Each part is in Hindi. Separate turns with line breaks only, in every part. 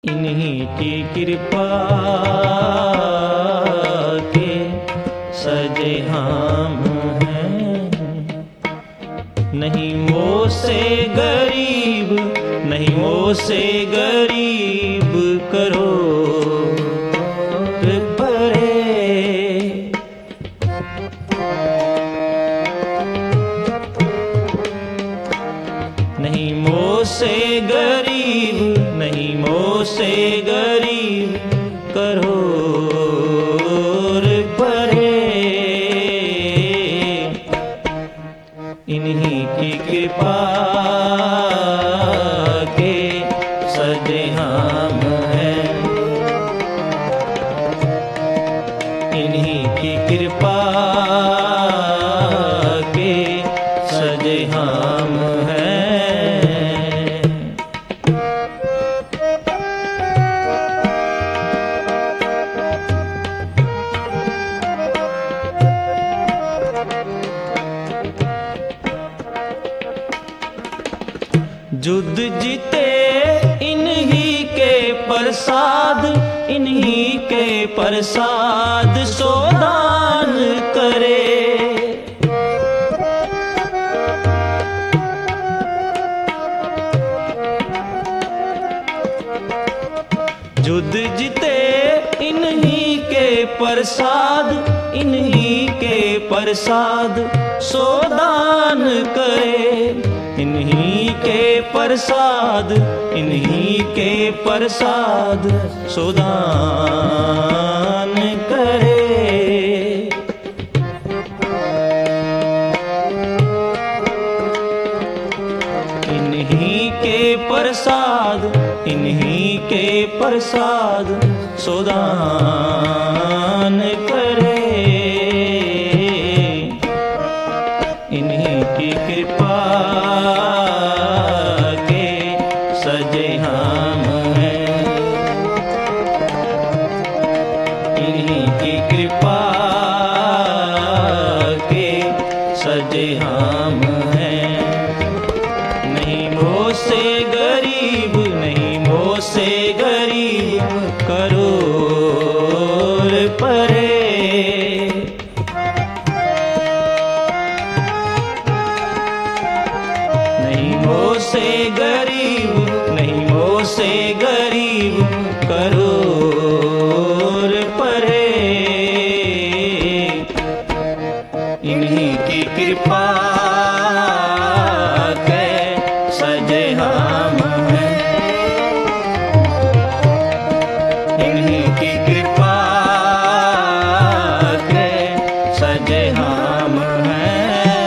इन्हीं की कृपा के सजे हम हैं। नहीं मोह से गरीब, नहीं मोह से गरीब करो परे। नहीं मोह से गरीब, नहीं मोह से गरीब करो परे। इन्हीं की कृपा के सजे हम हैं। इन्हीं की कृपा के सजे हम हैं। युद्ध जीते इन्हीं के प्रसाद, इन्हीं के प्रसाद सोदान करे। युद्ध जीते इन्हीं के प्रसाद, इन्हीं के प्रसाद सोदान करे। इन्हीं के प्रसाद, इन्हीं के प्रसाद सोदान करे। इन्हीं के प्रसाद, इन्हीं के प्रसाद सोदान करे। इन्हीं की कृपा के सजे हम हैं। इन्हीं की कृपा के सजे हम हैं। नहीं मोह से गरीब, नहीं मोह से गरीब करो परे। नहीं मोह से गरीब, नहीं मोह से गरीब करो परे। इन्हीं की कृपा के सजे हम हैं। इन्हीं की कृपा के सजे हम हैं।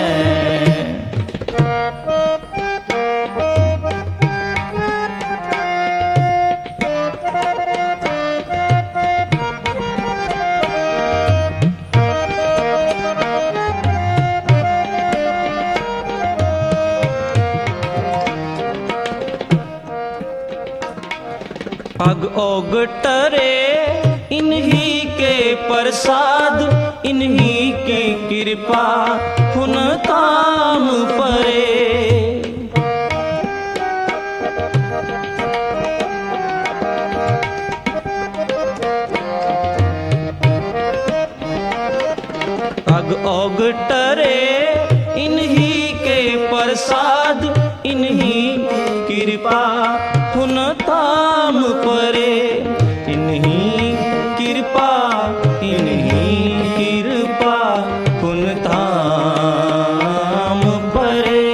अग ओगटरे इन्हीं के प्रसाद, इन्हीं की कृपा पुन ताम परे। अग ओगटरे इन्हीं के प्रसाद, इन्हीं कृपा पुन ताम परे। इन्हीं कृपा, इन्हीं कृपा पुन ताम परे।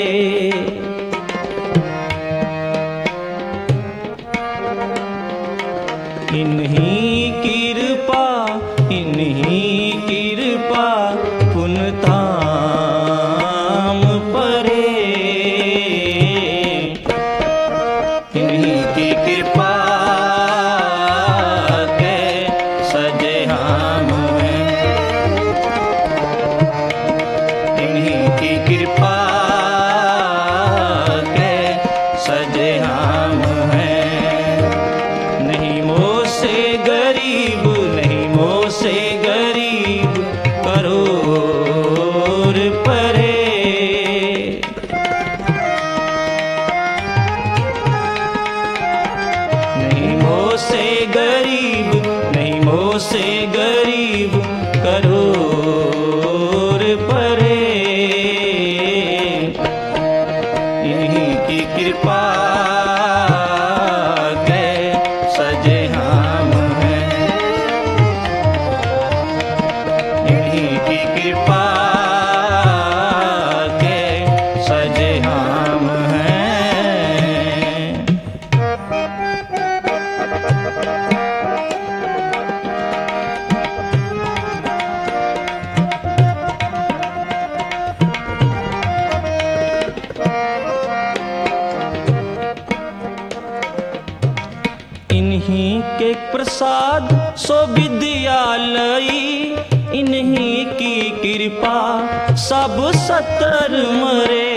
इन्हीं कृपा, इन्हीं कृपा पुन ताम परे। इन्हीं की कृपा के सजे हम हैं। इन्हीं की कृपा के सजे हम हैं। नहीं मोह से मोह से गरीब, नहीं मोह से गरीब करोड़ परे। इन्हीं की कृपा के सजे हम हैं, इन्हीं की कृपा के सजे हम हैं। इन्हीं के प्रसाद सो विद्यालयी, इन्हीं की कृपा सब सतर मरे।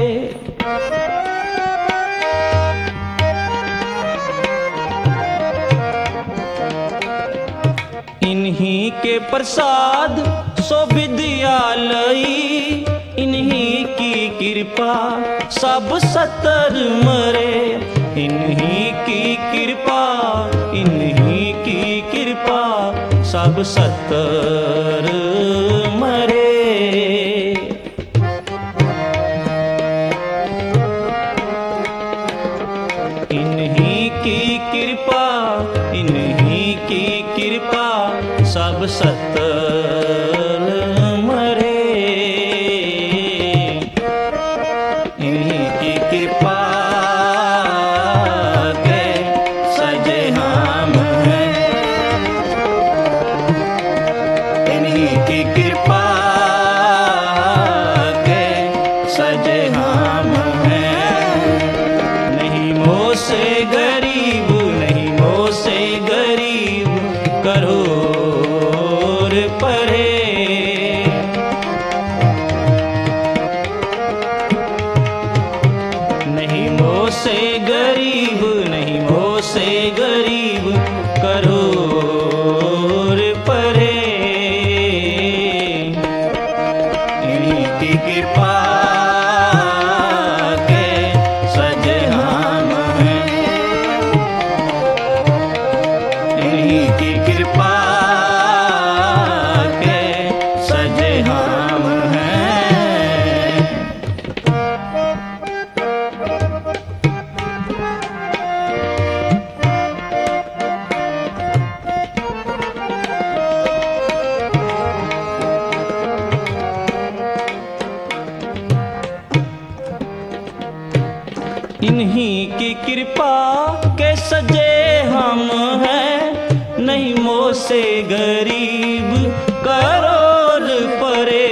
इन्हीं के प्रसाद सो विद्यालयी, इन्हीं की कृपा सब सतर मरे। इन्हीं की कृपा, इन्हीं की कृपा सब सतर मरे। इन्हीं की कृपा, इन्हीं की कृपा सब सतर मरे। इन्हीं की कृपा के सजे हम हैं, इन्हीं की कृपा के सजे हम हैं। नहीं मोह से गरीब, नहीं मोह से गरीब करोड़ परे। नहीं मोह से गरीब, नहीं मोह से गरीब करोड़ परे। इन्हीं की कृपा के सजे हम हैं, इन्हीं की कृपा के सजे हम हैं। इन्हीं की कृपा के सजे हम हैं, नहीं मोह से गरीब करोड़ परे।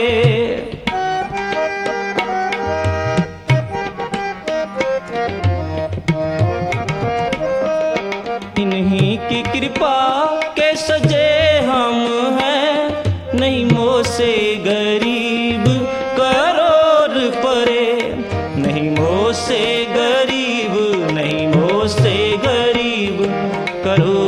इन्हीं की कृपा के सजे हम हैं, नहीं मोह से गरीब करोड़ परे। नहीं मोह से गरीब, नहीं मोह से गरीब करोड़